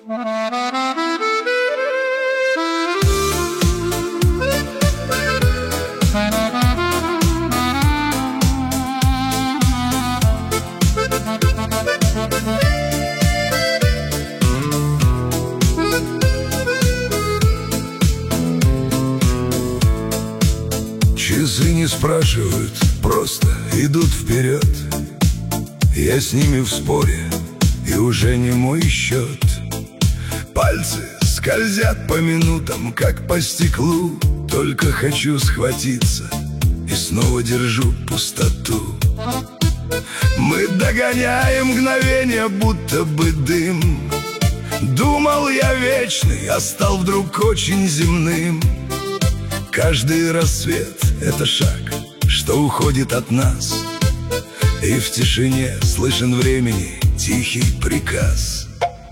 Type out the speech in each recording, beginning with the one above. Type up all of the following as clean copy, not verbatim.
Часы не спрашивают, просто идут вперед. Я с ними в споре, и уже не мой счет. Пальцы скользят по минутам, как по стеклу. Только хочу схватиться, и снова держу пустоту. Мы догоняем мгновение, будто бы дым. Думал я вечный, а стал вдруг очень земным. Каждый рассвет — это шаг, что уходит от нас, и в тишине слышен времени тихий приказ.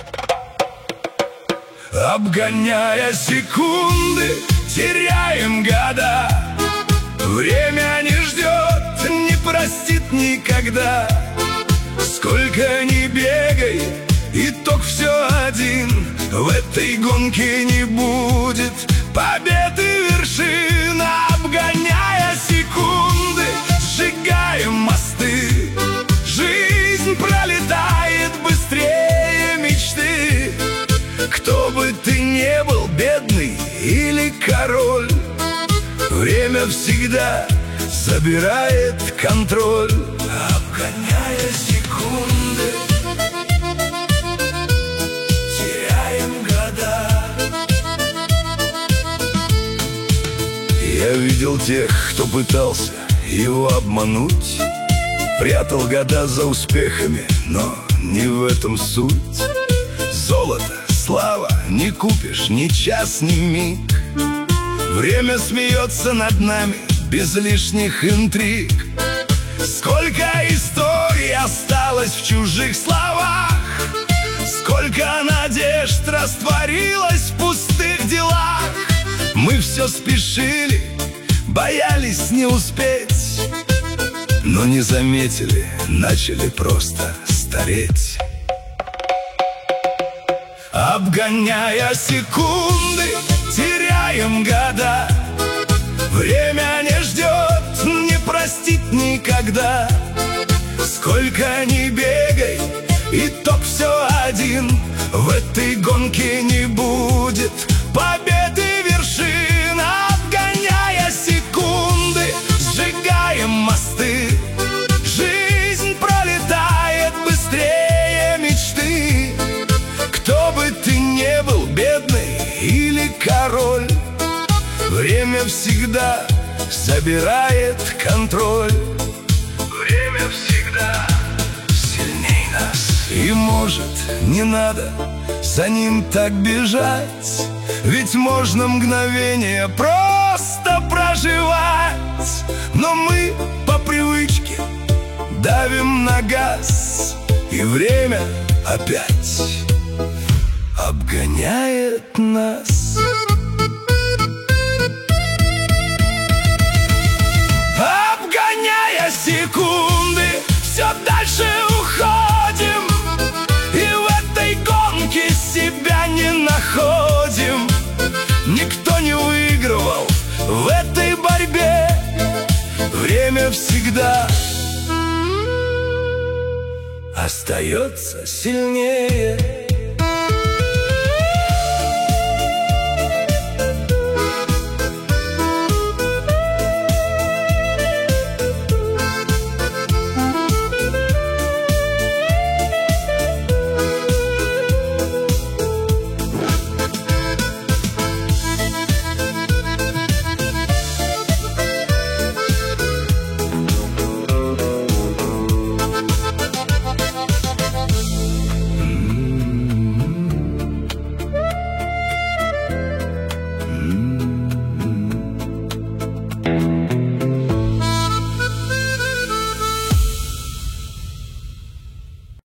Обгоняя секунды, теряем года. Время не ждет, не простит никогда. Сколько ни бегай, итог все один. В этой гонке не будет победы вершин. Обгоняя секунды, сжигаем мосты. Жизнь пролетает быстрее мечты. Кто бы ты ни был, бедный или король, время всегда забирает контроль. Обгоняя секунды, теряем года. Я видел тех, кто пытался его обмануть, прятал года за успехами, но не в этом суть. Золото, слава не купишь ни час, ни миг. Время смеется над нами без лишних интриг. Сколько историй осталось в чужих словах, сколько надежд растворилось в пустых делах. Мы все спешили, боялись не успеть, но не заметили, начали просто стареть. Обгоняя секунды, теряем года. Время не ждет, не простит никогда. Сколько ни бегай, итог все один. В этой гонке не будет победы вершин. Обгоняя секунды, сжигаем мосты. Жизнь пролетает быстрее мечты. Кто бы ты ни был, бедный или король, время всегда забирает контроль. Время всегда сильней нас. И может, не надо за ним так бежать, ведь можно мгновение просто проживать. Но мы по привычке давим на газ, и время опять обгоняет нас. Обгоняя секунды, все дальше уходим, и в этой гонке себя не находим. Никто не выигрывал в этой борьбе. Время всегда остается сильнее.